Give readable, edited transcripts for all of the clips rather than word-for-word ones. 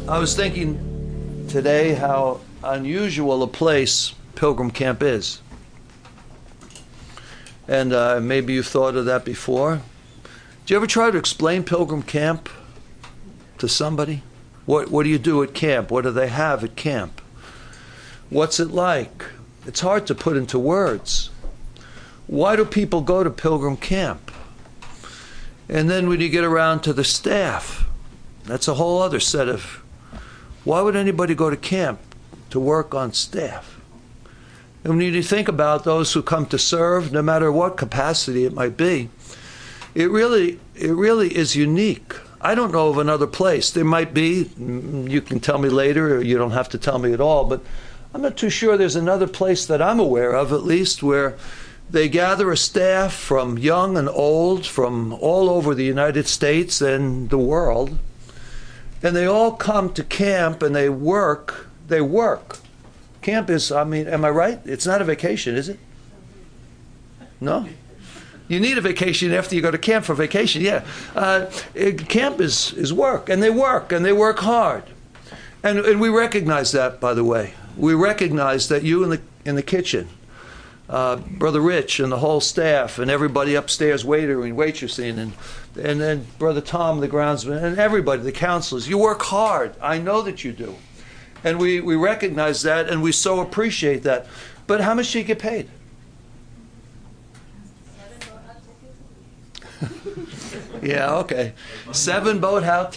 I was thinking today how unusual a place Pilgrim Camp is. And maybe you've thought of that before. Do you ever try to explain Pilgrim Camp to somebody? What do you do at camp? What do they have at camp? What's it like? It's hard to put into words. Why do people go to Pilgrim Camp? And then when you get around to the staff, that's a whole other set of, why would anybody go to camp to work on staff? And when you think about those who come to serve, no matter what capacity it might be, it really is unique. I don't know of another place. There might be, you can tell me later, or you don't have to tell me at all, but I'm not too sure there's another place that I'm aware of, at least, where they gather a staff from young and old, from all over the United States and the world, and they all come to camp and they work. Camp is, I mean, am I right? It's not a vacation, is it? No? You need a vacation after you go to camp for vacation, yeah. Camp is work, and they work hard. And we recognize that, by the way. We recognize that you in the kitchen, Brother Rich and the whole staff and everybody upstairs, waiter and waitressing, and then Brother Tom, the groundsman, and everybody, the counselors, you work hard. I know that you do. And we recognize that, and we so appreciate that. But how much do you get paid? Yeah, okay. 7 boathouse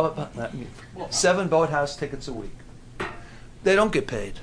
tickets a week. They don't get paid.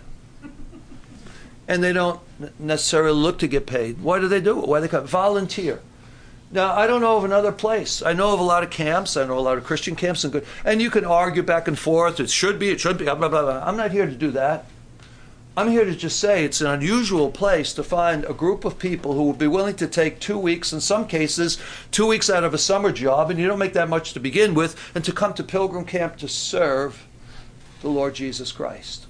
And they don't necessarily look to get paid. Why do they do it? Why do they come? Volunteer. Now, I don't know of another place. I know of a lot of camps. I know a lot of Christian camps. And you can argue back and forth. It should be, blah, blah, blah. I'm not here to do that. I'm here to just say it's an unusual place to find a group of people who will be willing to take 2 weeks, in some cases, 2 weeks out of a summer job, and you don't make that much to begin with, and to come to Pilgrim Camp to serve the Lord Jesus Christ.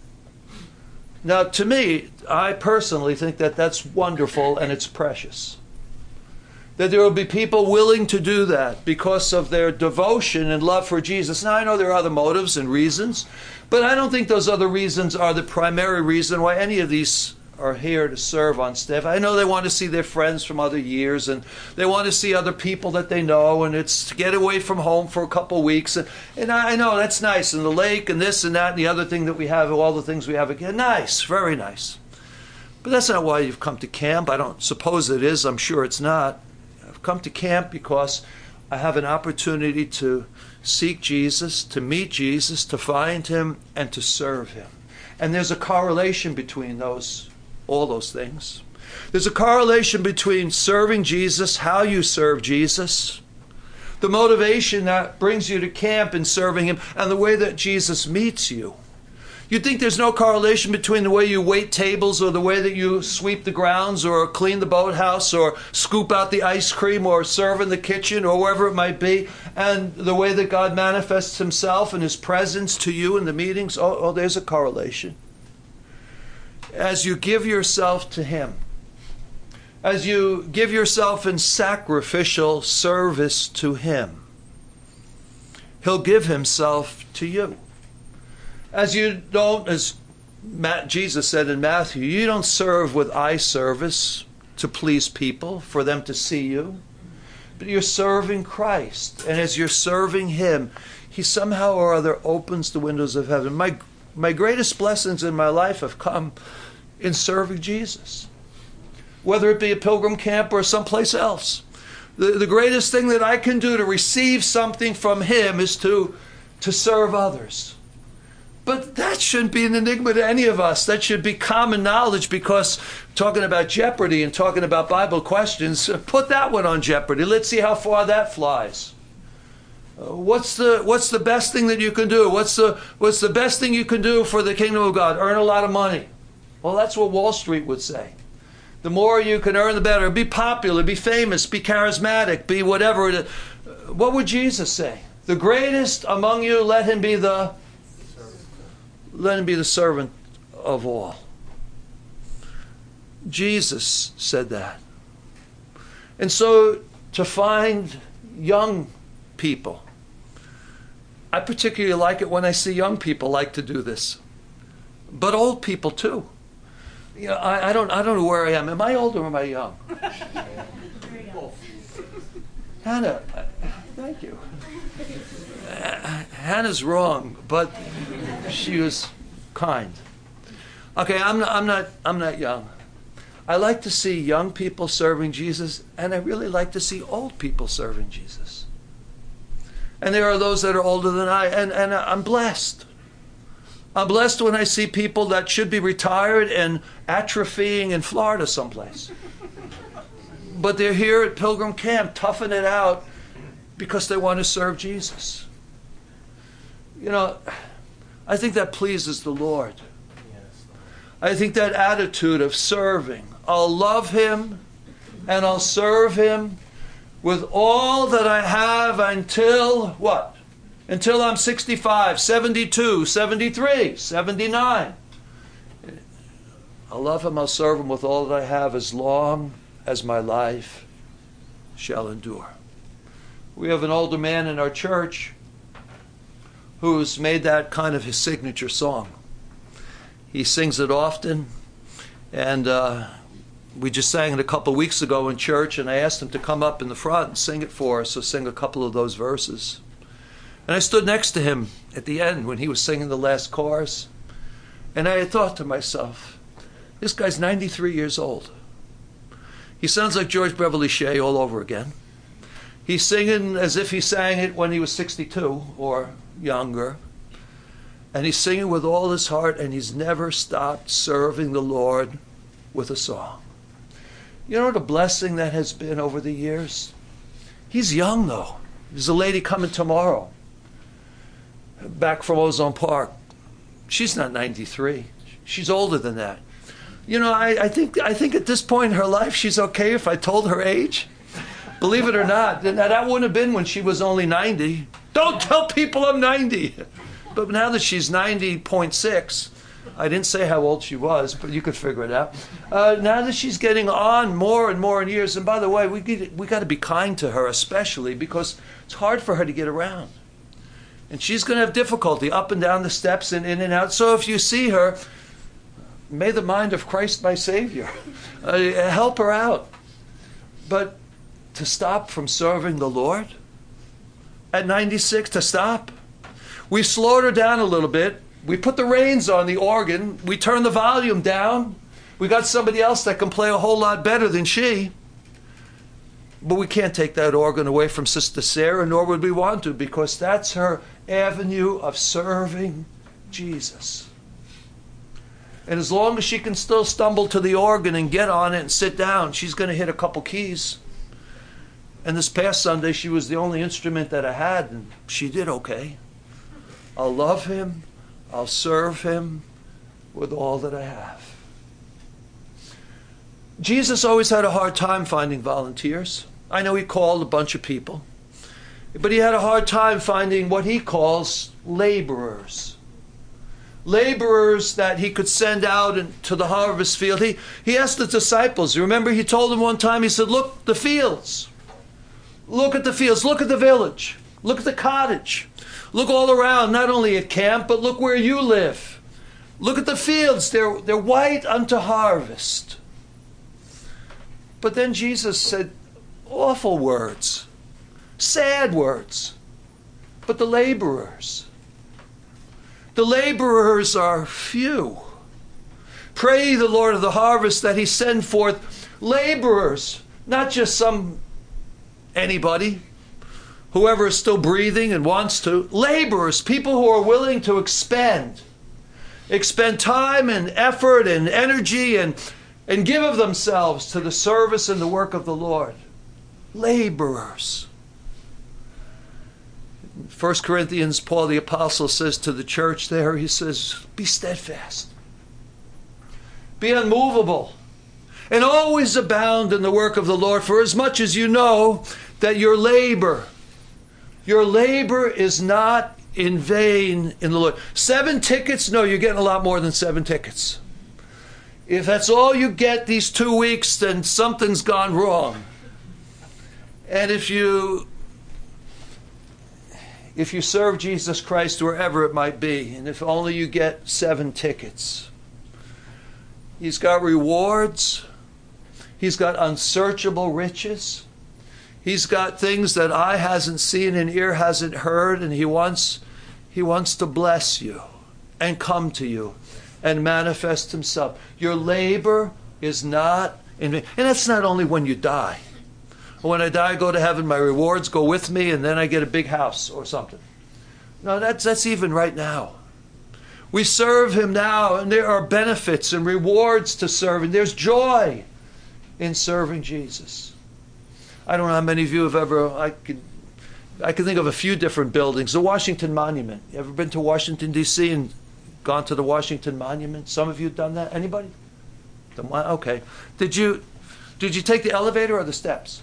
Now, to me, I personally think that that's wonderful and it's precious. That there will be people willing to do that because of their devotion and love for Jesus. Now, I know there are other motives and reasons, but I don't think those other reasons are the primary reason why any of these are here to serve on staff. I know they want to see their friends from other years, and they want to see other people that they know, and it's to get away from home for a couple weeks. And I know that's nice, and the lake and this and that and the other thing that we have, all the things we have again. Nice, very nice. But that's not why you've come to camp. I don't suppose it is. I'm sure it's not. I've come to camp because I have an opportunity to seek Jesus, to meet Jesus, to find him, and to serve him. And there's a correlation between all those things. There's a correlation between serving Jesus, how you serve Jesus, the motivation that brings you to camp and serving him, and the way that Jesus meets you. You'd think there's no correlation between the way you wait tables or the way that you sweep the grounds or clean the boathouse or scoop out the ice cream or serve in the kitchen or wherever it might be, and the way that God manifests himself and his presence to you in the meetings. Oh, there's a correlation. As you give yourself to him, as you give yourself in sacrificial service to him, he'll give himself to you. As you don't, as Jesus said in Matthew, you don't serve with eye service to please people, for them to see you, but you're serving Christ. And as you're serving him, he somehow or other opens the windows of heaven. My greatest blessings in my life have come in serving Jesus, whether it be a Pilgrim Camp or someplace else. The greatest thing that I can do to receive something from him is to serve others. But that shouldn't be an enigma to any of us. That should be common knowledge, because talking about Jeopardy and talking about Bible questions, put that one on Jeopardy. Let's see how far that flies. What's the best thing that you can do? What's the best thing you can do for the kingdom of God? Earn a lot of money. Well, that's what Wall Street would say. The more you can earn, the better. Be popular, be famous, be charismatic, be whatever it is. What would Jesus say? The greatest among you, let him be the servant of all. Jesus said that. And so to find young people I particularly like it when I see young people like to do this, but old people too. You know, I don't know where I am. Am I old or am I young? Hannah, thank you. Hannah's wrong, but she was kind. Okay, I'm not young. I like to see young people serving Jesus, and I really like to see old people serving Jesus. And there are those that are older than I, and I'm blessed. I'm blessed when I see people that should be retired and atrophying in Florida someplace. But they're here at Pilgrim Camp, toughing it out because they want to serve Jesus. You know, I think that pleases the Lord. I think that attitude of serving, I'll love Him and I'll serve Him with all that I have until what? Until I'm 65, 72, 73, 79. I'll love Him, I'll serve Him with all that I have as long as my life shall endure. We have an older man in our church who's made that kind of his signature song. He sings it often, and we just sang it a couple of weeks ago in church, and I asked him to come up in the front and sing it for us, so sing a couple of those verses. And I stood next to him at the end when he was singing the last chorus, and I had thought to myself, this guy's 93 years old. He sounds like George Beverly Shea all over again. He's singing as if he sang it when he was 62 or younger. And he's singing with all his heart, and he's never stopped serving the Lord with a song. You know what a blessing that has been over the years? He's young, though. There's a lady coming tomorrow, back from Ozone Park. She's not 93. She's older than that. You know, I think at this point in her life, she's okay if I told her age. Believe it or not. Now, that wouldn't have been when she was only 90. Don't tell people I'm 90. But now that she's 90.6, I didn't say how old she was, but you could figure it out. Now that she's getting on more and more in years, and by the way, we got to be kind to her, especially because it's hard for her to get around. And she's going to have difficulty up and down the steps and in and out. So if you see her, may the mind of Christ my Savior help her out. But to stop from serving the Lord at 96, to stop. We slowed her down a little bit. We put the reins on the organ. We turned the volume down. We got somebody else that can play a whole lot better than she. But we can't take that organ away from Sister Sarah, nor would we want to, because that's her avenue of serving Jesus. And as long as she can still stumble to the organ and get on it and sit down, she's going to hit a couple keys. And this past Sunday, she was the only instrument that I had, and she did okay. I'll love Him. I'll serve Him with all that I have. Jesus always had a hard time finding volunteers. I know He called a bunch of people, but He had a hard time finding what He calls laborers. Laborers that He could send out into the harvest field. He asked the disciples, remember He told them one time, He said, look, the fields. Look at the fields. Look at the village. Look at the cottage. Look all around, not only at camp, but look where you live. Look at the fields. They're white unto harvest. But then Jesus said awful words, sad words. But the laborers are few. Pray the Lord of the harvest that He send forth laborers, not just anybody, whoever is still breathing and wants to. Laborers, people who are willing to expend time and effort and energy and give of themselves to the service and the work of the Lord. Laborers. 1 Corinthians, Paul the Apostle says to the church there, he says, be steadfast. Be unmovable. And always abound in the work of the Lord, for as much as you know that your labor is not in vain in the Lord. 7 tickets? No, you're getting a lot more than 7 tickets. If that's all you get these 2 weeks, then something's gone wrong. And if you if you serve Jesus Christ wherever it might be, and if only you get 7 tickets. He's got rewards. He's got unsearchable riches. He's got things that eye hasn't seen and ear hasn't heard, and he wants to bless you and come to you and manifest himself. Your labor is not in vain. And that's not only when you die. When I die, I go to heaven, my rewards go with me, and then I get a big house or something. No, that's even right now. We serve him now, and there are benefits and rewards to serving. There's joy in serving Jesus. I don't know how many of you have ever, I can think of a few different buildings. The Washington Monument. You ever been to Washington, D.C. and gone to the Washington Monument? Some of you have done that. Anybody? Okay. Did you take the elevator or the steps?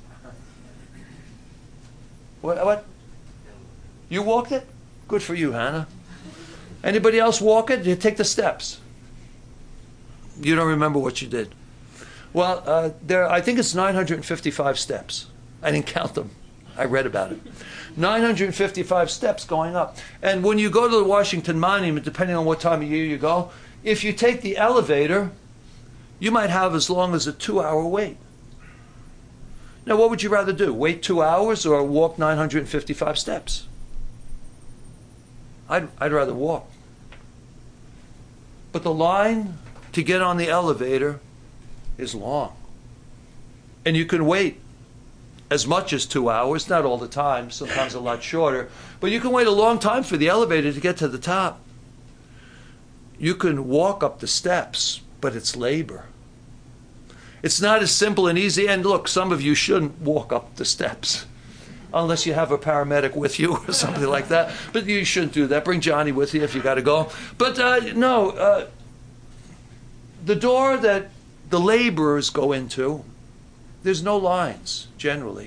What? You walked it? Good for you, Hannah. Anybody else walk it? Did you take the steps? You don't remember what you did. Well, I think it's 955 steps. I didn't count them. I read about it. 955 steps going up. And when you go to the Washington Monument, depending on what time of year you go, if you take the elevator, you might have as long as a 2-hour wait. Now, what would you rather do? Wait 2 hours or walk 955 steps? I'd rather walk. But the line to get on the elevator is long. And you can wait as much as 2 hours, not all the time, sometimes a lot shorter, but you can wait a long time for the elevator to get to the top. You can walk up the steps, but it's labor. It's not as simple and easy. And look, some of you shouldn't walk up the steps unless you have a paramedic with you or something like that. But you shouldn't do that. Bring Johnny with you if you got to go. But the door that the laborers go into, there's no lines, generally.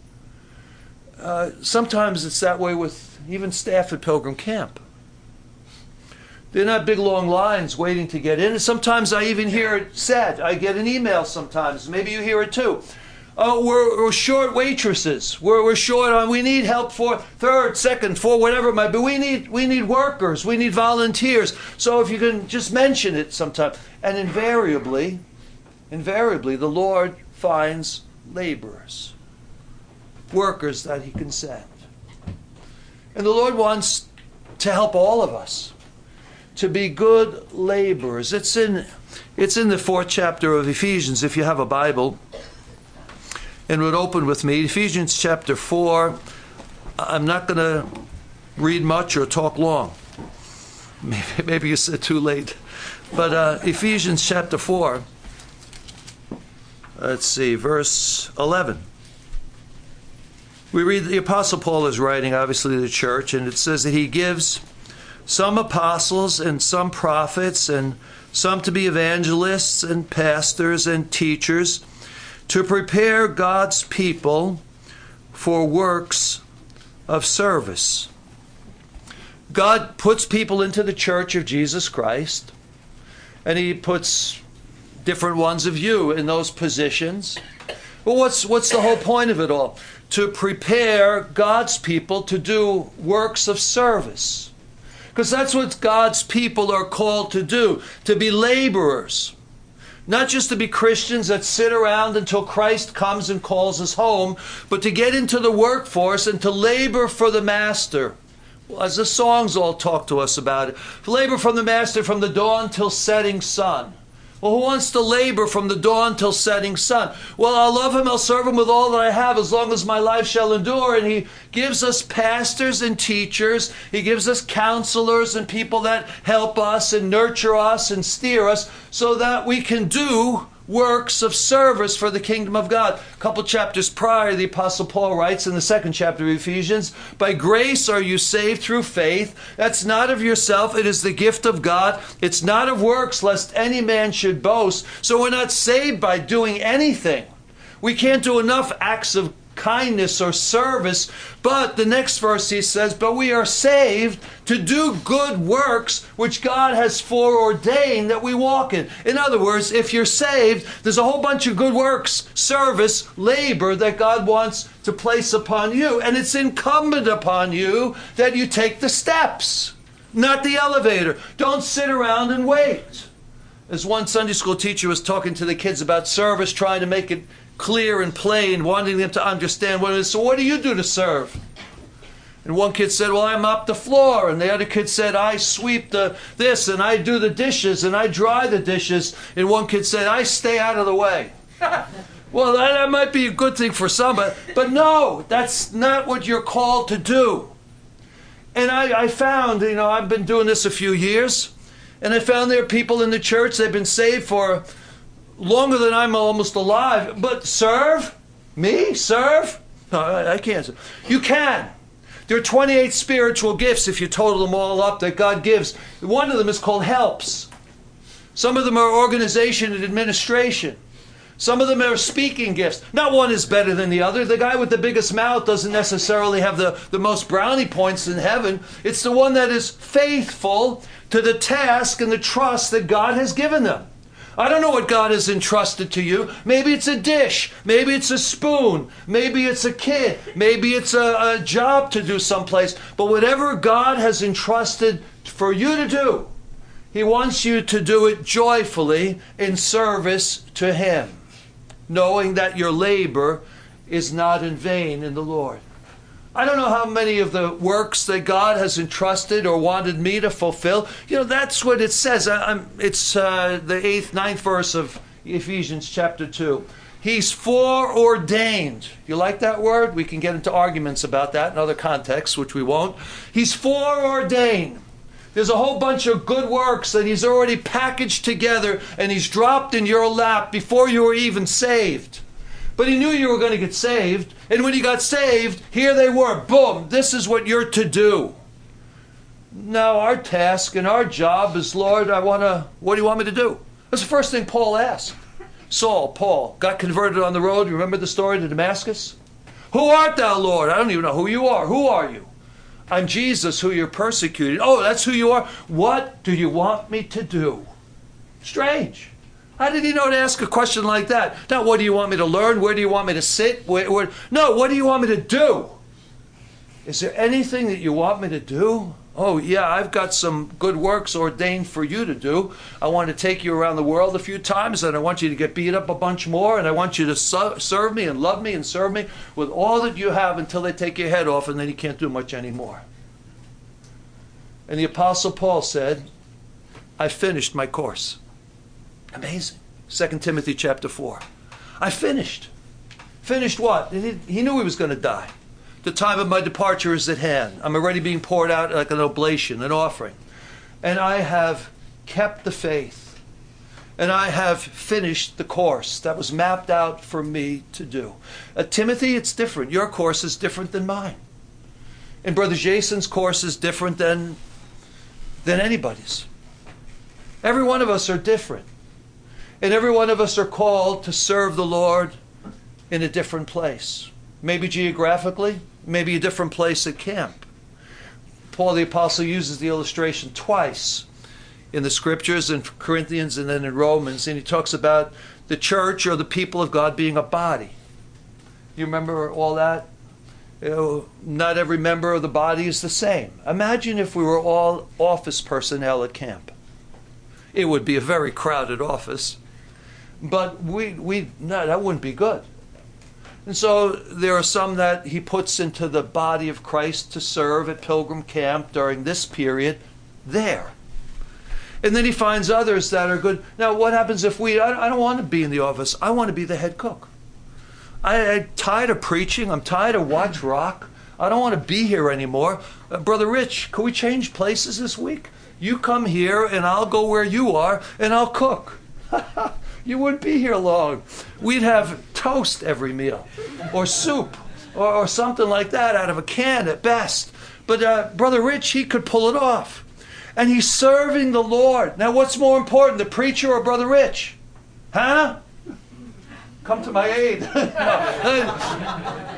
Sometimes it's that way with even staff at Pilgrim Camp. They're not big, long lines waiting to get in. And sometimes I even hear it said. I get an email sometimes. Maybe you hear it too. Oh, we're short waitresses. We're short on. We need help for third, second, fourth, whatever it might be. We need workers. We need volunteers. So if you can just mention it sometime. And invariably, the Lord finds laborers, workers that he can send. And the Lord wants to help all of us to be good laborers. It's in the 4th chapter of Ephesians, if you have a Bible. And would open with me, Ephesians chapter 4. I'm not going to read much or talk long. Maybe you said too late. But Ephesians chapter 4, let's see, verse 11. We read, the Apostle Paul is writing, obviously, to the church, and it says that he gives some apostles and some prophets and some to be evangelists and pastors and teachers to prepare God's people for works of service. God puts people into the church of Jesus Christ, and he puts different ones of you in those positions. But what's the whole point of it all? To prepare God's people to do works of service. Because that's what God's people are called to do, to be laborers. Not just to be Christians that sit around until Christ comes and calls us home, but to get into the workforce and to labor for the Master. Well, as the songs all talk to us about it. Labor from the Master from the dawn till setting sun. Well, who wants to labor from the dawn till setting sun? Well, I'll love him, I'll serve him with all that I have as long as my life shall endure. And he gives us pastors and teachers. He gives us counselors and people that help us and nurture us and steer us so that we can do works of service for the kingdom of God. A couple chapters prior, the Apostle Paul writes in the 2nd chapter of Ephesians, by grace are you saved through faith. That's not of yourself. It is the gift of God. It's not of works, lest any man should boast. So we're not saved by doing anything. We can't do enough acts of kindness or service. But the next verse he says, but we are saved to do good works which God has foreordained that we walk in. In other words, if you're saved, there's a whole bunch of good works, service, labor that God wants to place upon you. And it's incumbent upon you that you take the steps, not the elevator. Don't sit around and wait. As one Sunday school teacher was talking to the kids about service, trying to make it clear and plain, wanting them to understand what it is. So what do you do to serve? And one kid said, well, I mop the floor. And the other kid said, I sweep this, and I do the dishes, and I dry the dishes. And one kid said, I stay out of the way. Well, that might be a good thing for some, but no, that's not what you're called to do. And I found, I've been doing this a few years, and I found there are people in the church, they've been saved for longer than I'm almost alive. But serve? Me? Serve? No, I can't. You can. There are 28 spiritual gifts, if you total them all up, that God gives. One of them is called helps. Some of them are organization and administration. Some of them are speaking gifts. Not one is better than the other. The guy with the biggest mouth doesn't necessarily have the most brownie points in heaven. It's the one that is faithful to the task and the trust that God has given them. I don't know what God has entrusted to you. Maybe it's a dish. Maybe it's a spoon. Maybe it's a kid. Maybe it's a job to do someplace. But whatever God has entrusted for you to do, He wants you to do it joyfully in service to Him, knowing that your labor is not in vain in the Lord. I don't know how many of the works that God has entrusted or wanted me to fulfill. That's what it says. It's the 8th, 9th verse of Ephesians chapter 2. He's foreordained. You like that word? We can get into arguments about that in other contexts, which we won't. He's foreordained. There's a whole bunch of good works that He's already packaged together and He's dropped in your lap before you were even saved. But He knew you were going to get saved. And when you got saved, here they were. Boom, this is what you're to do. Now our task and our job is, Lord, what do you want me to do? That's the first thing Paul asked. Paul, got converted on the road. You remember the story to Damascus? Who art thou, Lord? I don't even know who you are. Who are you? I'm Jesus, who you're persecuting. Oh, that's who you are? What do you want me to do? Strange. How did he know to ask a question like that? Not what do you want me to learn? Where do you want me to sit? No, what do you want me to do? Is there anything that you want me to do? Oh, yeah, I've got some good works ordained for you to do. I want to take you around the world a few times, and I want you to get beat up a bunch more, and I want you to serve me and love me and serve me with all that you have until they take your head off, and then you can't do much anymore. And the Apostle Paul said, I finished my course. Amazing. 2 Timothy chapter 4. I finished. Finished what? He knew he was going to die. The time of my departure is at hand. I'm already being poured out like an oblation, an offering. And I have kept the faith. And I have finished the course that was mapped out for me to do. Timothy, it's different. Your course is different than mine. And Brother Jason's course is different than anybody's. Every one of us are different. And every one of us are called to serve the Lord in a different place. Maybe geographically, maybe a different place at camp. Paul the Apostle uses the illustration twice in the Scriptures, in Corinthians and then in Romans, and he talks about the church or the people of God being a body. You remember all that? Not every member of the body is the same. Imagine if we were all office personnel at camp. It would be a very crowded office. But that wouldn't be good. And so there are some that he puts into the body of Christ to serve at Pilgrim Camp during this period there. And then he finds others that are good. Now, what happens if I don't want to be in the office. I want to be the head cook. I'm tired of preaching. I'm tired of Watch Rock. I don't want to be here anymore. Brother Rich, can we change places this week? You come here and I'll go where you are and I'll cook. You wouldn't be here long. We'd have toast every meal, or soup, or something like that out of a can at best. But Brother Rich, he could pull it off. And he's serving the Lord. Now, what's more important, the preacher or Brother Rich? Huh? Come to my aid.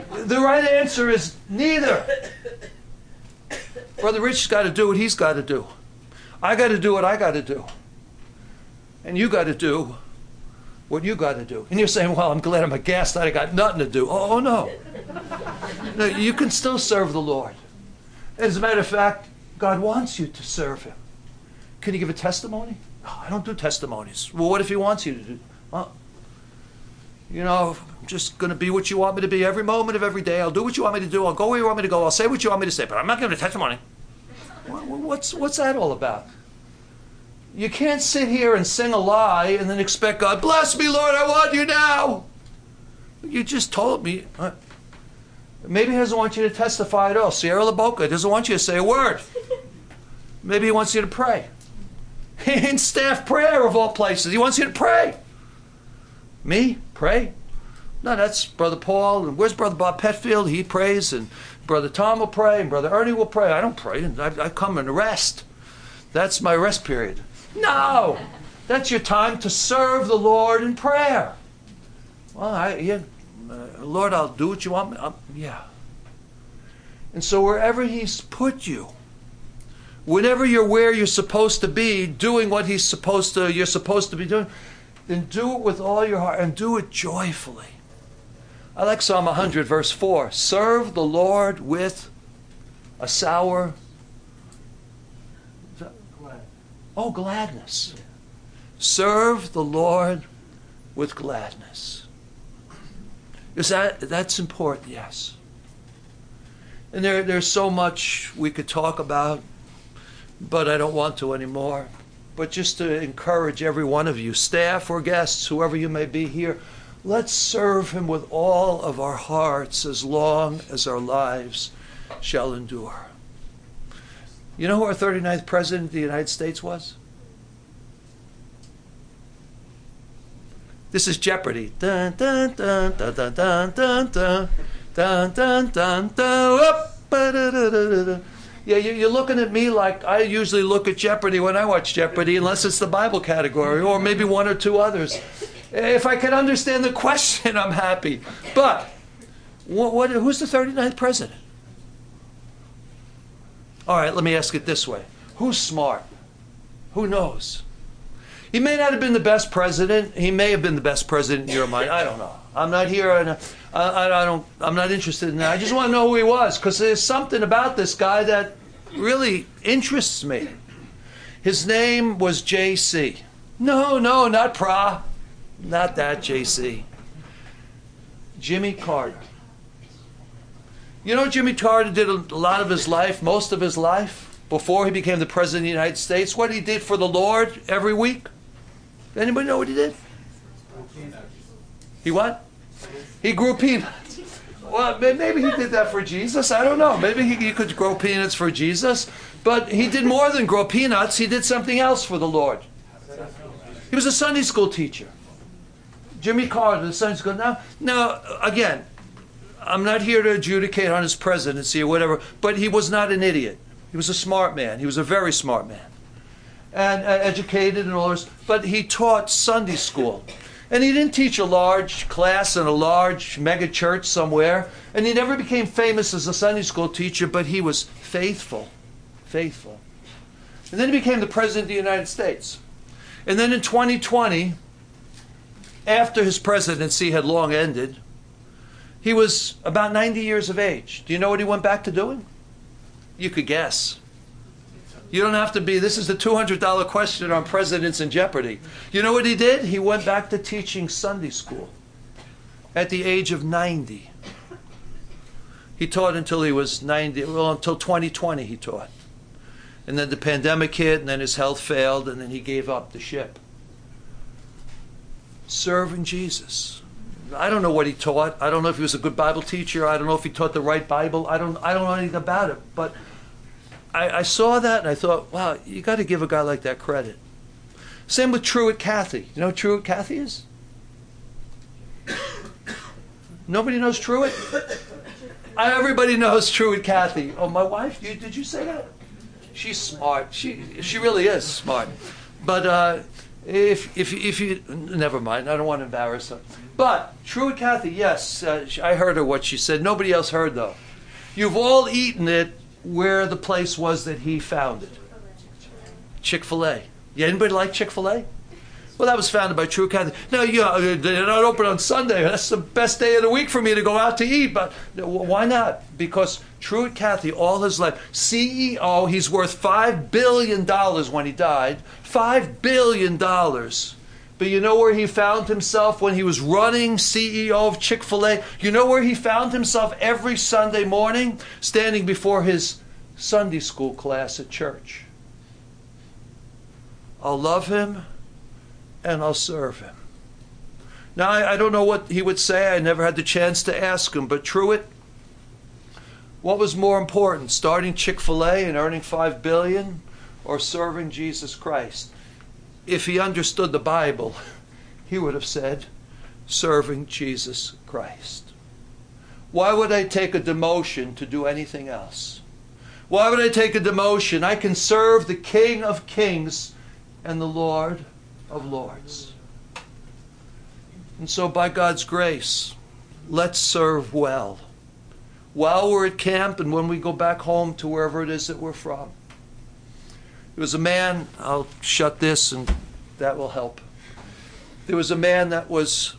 The right answer is neither. Brother Rich's got to do what he's got to do. I got to do what I got to do. And you got to do what you got to do. And you're saying, well, I'm glad I'm a guest. I got nothing to do. Oh, no. No, you can still serve the Lord. As a matter of fact, God wants you to serve him. Can you give a testimony? No, I don't do testimonies. Well, what if he wants you to do? Well, you know, I'm just going to be what you want me to be every moment of every day. I'll do what you want me to do. I'll go where you want me to go. I'll say what you want me to say. But I'm not giving a testimony. What's that all about? You can't sit here and sing a lie and then expect God, bless me, Lord, I want you now. You just told me. Maybe he doesn't want you to testify at all. Sierra LaBoca doesn't want you to say a word. Maybe he wants you to pray. In staff prayer of all places, he wants you to pray. Me? Pray? No, that's Brother Paul. And where's Brother Bob Petfield? He prays. And Brother Tom will pray. And Brother Ernie will pray. I don't pray. I come and rest. That's my rest period. No! That's your time to serve the Lord in prayer. Well, Lord, I'll do what you want me. Yeah. And so wherever he's put you, whenever you're where you're supposed to be, doing what you're supposed to be doing, then do it with all your heart and do it joyfully. I like Psalm 100, verse 4. Serve the Lord with a sour... gladness. Serve the Lord with gladness. Is that's important? Yes. And there's so much we could talk about, but I don't want to anymore. But just to encourage every one of you, staff or guests, whoever you may be here, let's serve him with all of our hearts as long as our lives shall endure. You know who our 39th President of the United States was? This is Jeopardy. Dun, dun, dun, dun, dun, dun, dun, dun, dun, dun, dun, dun. Yeah, you're looking at me like I usually look at Jeopardy when I watch Jeopardy, unless it's the Bible category, or maybe one or two others. If I can understand the question, I'm happy. But who's the 39th President? All right, let me ask it this way. Who's smart? Who knows? He may not have been the best president. He may have been the best president in your mind. I don't know. I'm not here, and I'm not interested in that. I just want to know who he was, because there's something about this guy that really interests me. His name was J.C. No, not Pra. Not that J.C. Jimmy Carter. You know, Jimmy Carter did a lot of his life, most of his life, before he became the President of the United States. What he did for the Lord every week? Anybody know what he did? He what? He grew peanuts. Well, maybe he did that for Jesus. I don't know. Maybe he could grow peanuts for Jesus. But he did more than grow peanuts. He did something else for the Lord. He was a Sunday school teacher. Jimmy Carter, the Sunday school. Now, again, I'm not here to adjudicate on his presidency or whatever, but he was not an idiot. He was a smart man. He was a very smart man. And educated and all this. But he taught Sunday school. And he didn't teach a large class in a large mega church somewhere. And he never became famous as a Sunday school teacher, but he was faithful. Faithful. And then he became the President of the United States. And then in 2020, after his presidency had long ended, he was about 90 years of age. Do you know what he went back to doing? You could guess. You don't have to be, this is the $200 question on presidents in Jeopardy. You know what he did? He went back to teaching Sunday school at the age of 90. He taught until he was 90, well, until 2020 he taught. And then the pandemic hit, and then his health failed, and then he gave up the ship. Serving Jesus. I don't know what he taught. I don't know if he was a good Bible teacher. I don't know if he taught the right Bible. I don't know anything about it. But I saw that and I thought, wow, you got to give a guy like that credit. Same with Truett Cathy. You know who Truett Cathy is? Nobody knows Truett? Everybody knows Truett Cathy. Oh, my wife? Did you say that? She's smart. She really is smart. But If you, never mind, I don't want to embarrass her. But, Truett Cathy, yes, I heard her what she said. Nobody else heard, though. You've all eaten it where the place was that he founded. Chick-fil-A. Yeah, anybody like Chick-fil-A? Well, that was founded by Truett Cathy. No, they're not open on Sunday. That's the best day of the week for me to go out to eat. But why not? Because Truett Cathy, all his life, CEO, he's worth $5 billion when he died. $5 billion. But you know where he found himself when he was running CEO of Chick-fil-A? You know where he found himself every Sunday morning? Standing before his Sunday school class at church. I'll love him and I'll serve him. Now, I don't know what he would say. I never had the chance to ask him. But Truett, what was more important, starting Chick-fil-A and earning $5 billion or serving Jesus Christ? If he understood the Bible, he would have said, serving Jesus Christ. Why would I take a demotion to do anything else? Why would I take a demotion? I can serve the King of Kings and the Lord of Lords. And so by God's grace, let's serve well. While we're at camp and when we go back home to wherever it is that we're from. There was a man, I'll shut this and that will help. There was a man that was,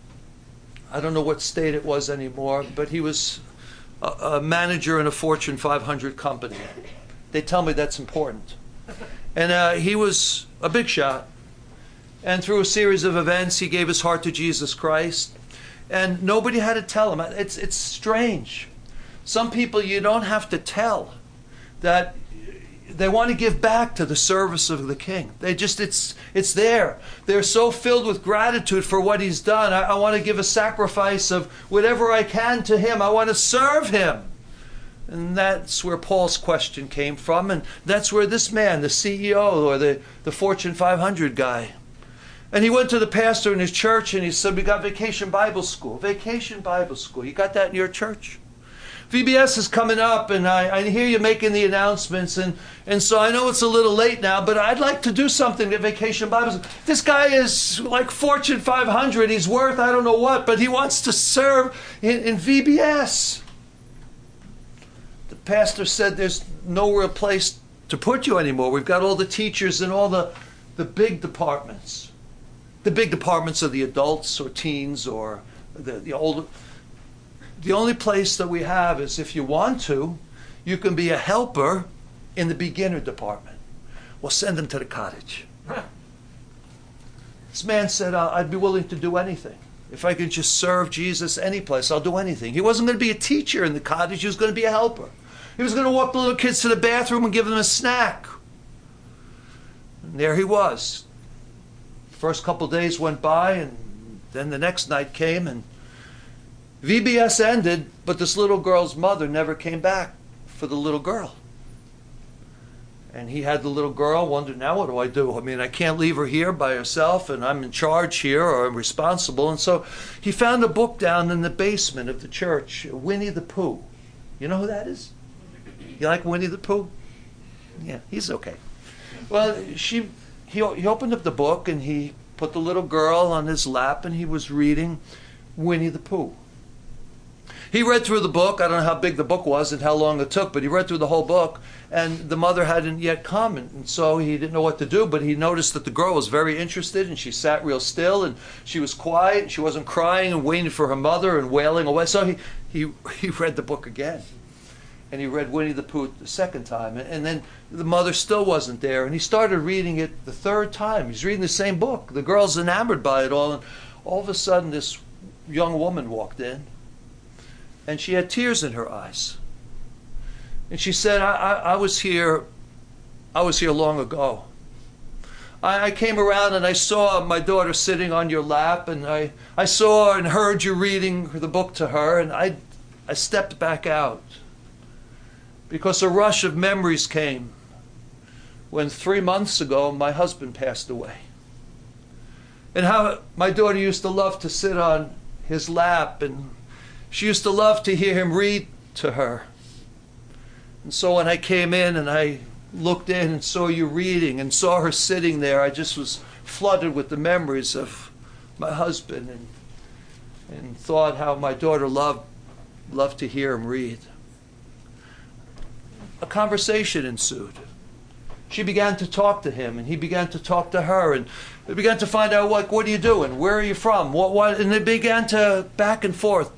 I don't know what state it was anymore, but he was a manager in a Fortune 500 company. They tell me that's important. And he was a big shot. And through a series of events, he gave his heart to Jesus Christ. And nobody had to tell him. It's strange. Some people you don't have to tell that they want to give back to the service of the King. They just, it's there. They're so filled with gratitude for what he's done. I want to give a sacrifice of whatever I can to him. I want to serve him. And that's where Paul's question came from. And that's where this man, the CEO or the Fortune 500 guy, and he went to the pastor in his church and he said, we got Vacation Bible School. Vacation Bible School. You got that in your church? VBS is coming up and I hear you making the announcements. And so I know it's a little late now, but I'd like to do something at Vacation Bible School. This guy is like Fortune 500. He's worth I don't know what, but he wants to serve in VBS. The pastor said there's nowhere place to put you anymore. We've got all the teachers and all the big departments. The big departments are the adults or teens or the older. The only place that we have is if you want to, you can be a helper in the beginner department. Well, send them to the cottage. This man said, I'd be willing to do anything. If I could just serve Jesus any place, I'll do anything. He wasn't going to be a teacher in the cottage. He was going to be a helper. He was going to walk the little kids to the bathroom and give them a snack. And there he was. First couple days went by, and then the next night came, and VBS ended, but this little girl's mother never came back for the little girl. And he had the little girl, wondered, now what do I do? I mean, I can't leave her here by herself, and I'm in charge here, or I'm responsible. And so he found a book down in the basement of the church, Winnie the Pooh. You know who that is? You like Winnie the Pooh? Yeah, he's okay. Well, he opened up the book and he put the little girl on his lap and he was reading Winnie the Pooh. He read through the book. I don't know how big the book was and how long it took, but he read through the whole book and the mother hadn't yet come. And so he didn't know what to do, but he noticed that the girl was very interested and she sat real still and she was quiet. And she wasn't crying and waiting for her mother and wailing away. So he read the book again. And he read Winnie the Pooh the second time. And then the mother still wasn't there. And he started reading it the third time. He's reading the same book. The girl's enamored by it all. And all of a sudden, this young woman walked in. And she had tears in her eyes. And she said, I was here long ago. I came around and I saw my daughter sitting on your lap. And I saw and heard you reading the book to her. And I stepped back out. Because a rush of memories came when 3 months ago my husband passed away. And how my daughter used to love to sit on his lap and she used to love to hear him read to her. And so when I came in and I looked in and saw you reading and saw her sitting there, I just was flooded with the memories of my husband and thought how my daughter loved to hear him read. A conversation ensued. She began to talk to him, and he began to talk to her, and they began to find out, what are you doing? Where are you from? What? And they began to back and forth.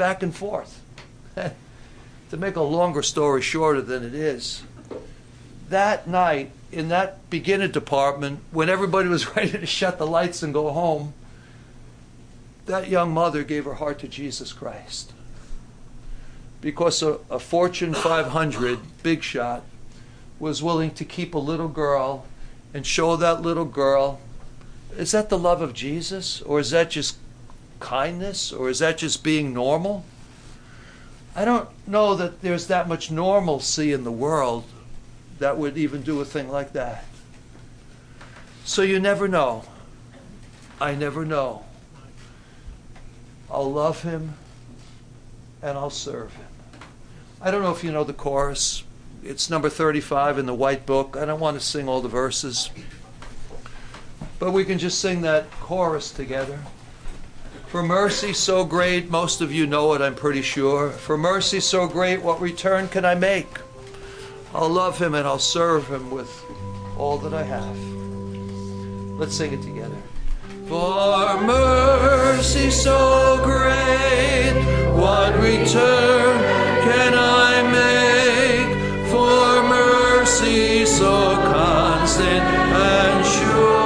To make a longer story shorter than it is, that night in that beginner department, when everybody was ready to shut the lights and go home, that young mother gave her heart to Jesus Christ. Because a Fortune 500 big shot was willing to keep a little girl and show that little girl, is that the love of Jesus? Or is that just kindness? Or is that just being normal? I don't know that there's that much normalcy in the world that would even do a thing like that. So you never know. I never know. I'll love him and I'll serve him. I don't know if you know the chorus. It's number 35 in the white book. I don't want to sing all the verses, but we can just sing that chorus together. For mercy so great, most of you know it, I'm pretty sure. For mercy so great, what return can I make? I'll love him and I'll serve him with all that I have. Let's sing it together. For mercy so great, what return can I make? For mercy so constant and sure,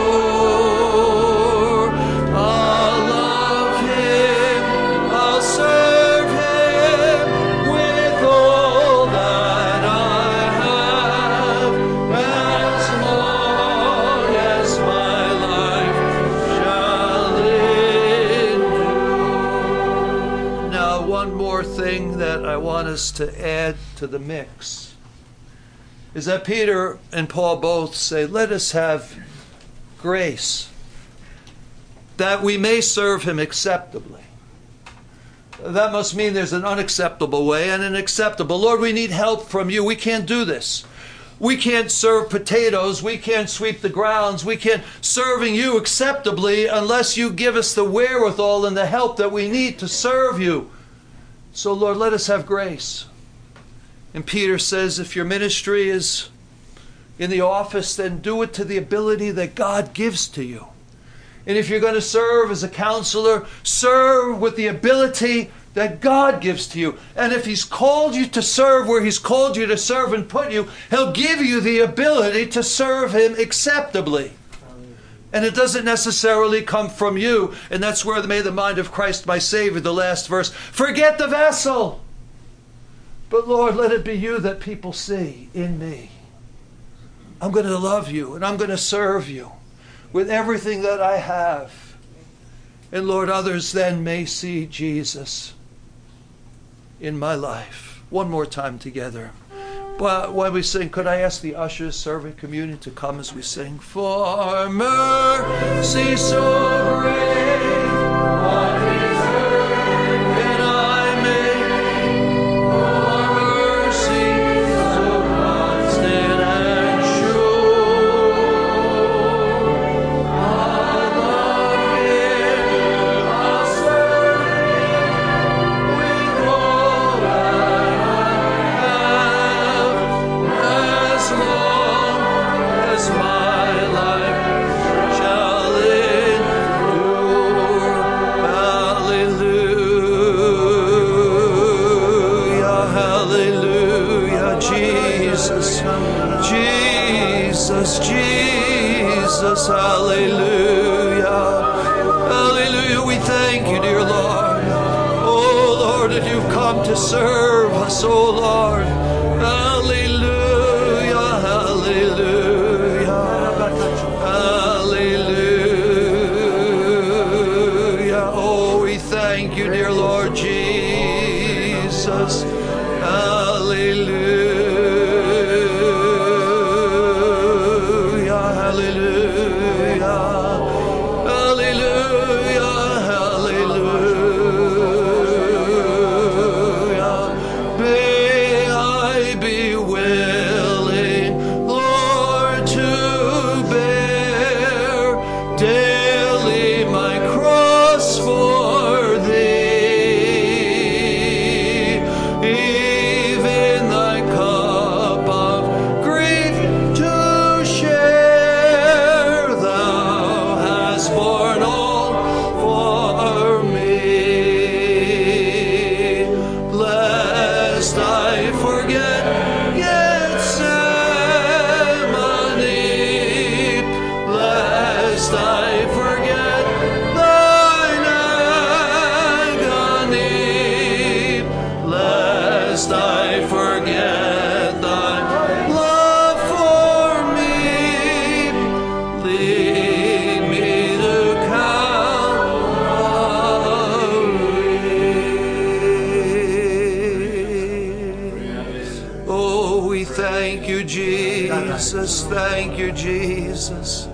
I'll love him, I'll serve him with all that I have, as long as my life shall endure. Now, one more thing that I want us to add to the mix is that Peter and Paul both say, let us have grace, that we may serve him acceptably. That must mean there's an unacceptable way and an acceptable. Lord, we need help from you. We can't do this. We can't serve potatoes. We can't sweep the grounds. We can't serving you acceptably unless you give us the wherewithal and the help that we need to serve you. So, Lord, let us have grace. And Peter says, if your ministry is in the office, then do it to the ability that God gives to you. And if you're going to serve as a counselor, serve with the ability that God gives to you. And if he's called you to serve where he's called you to serve and put you, he'll give you the ability to serve him acceptably. And it doesn't necessarily come from you. And that's where may the mind of Christ my Savior, the last verse, forget the vessel. But Lord, let it be you that people see in me. I'm going to love you and I'm going to serve you with everything that I have. And Lord, others then may see Jesus in my life. One more time together. Well, when we sing, could I ask the ushers serving communion to come as we sing? For mercy so great, what return can I make? For mercy so constant and sure, I'll love him, I'll serve him with all that I have, as long as my life shall endure. Hallelujah, hallelujah, Jesus, Jesus, Jesus, hallelujah, hallelujah. We thank you, dear Lord. Oh Lord, that you've come to serve us, oh Lord. Hallelujah, hallelujah, hallelujah. Oh, we thank you, dear Lord Jesus. Hallelujah, hallelujah, hallelujah, hallelujah. May I Thank you, Jesus. Thank you, Jesus.